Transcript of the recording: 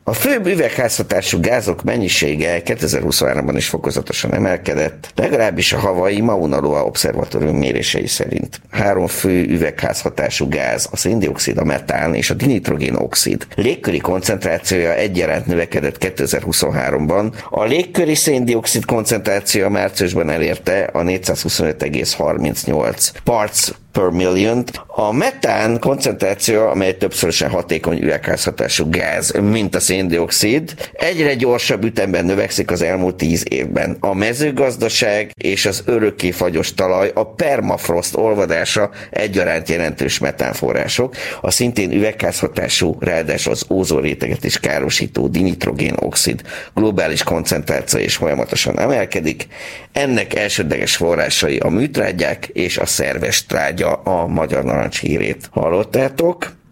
A főbb üvegházhatású gázok mennyisége 2023-ban is fokozatosan emelkedett, legalábbis a Hawaii Mauna Loa Obszervatórium mérései szerint. 3 fő üvegházhatású gáz, a széndioxid, a metán és a dinitrogén-oxid légköri koncentrációja egyaránt növekedett 2023-ban. A légköri széndioxid koncentrációja márciusban elérte a 425,38 parts per million. A metán koncentráció, amely többszörösen hatékony üvegházhatású gáz, mint a széndioxid, egyre gyorsabb ütemben növekszik az elmúlt 10 évben. A mezőgazdaság és az örökké fagyos talaj, a permafrost olvadása egyaránt jelentős metánforrások. A szintén üvegházhatású, ráadásul az ózonréteget is károsító dinitrogén-oxid globális koncentráció is folyamatosan emelkedik. Ennek elsődleges forrásai a műtrágyák és a szerves trágya, a magyar narancs hírét hallottátok.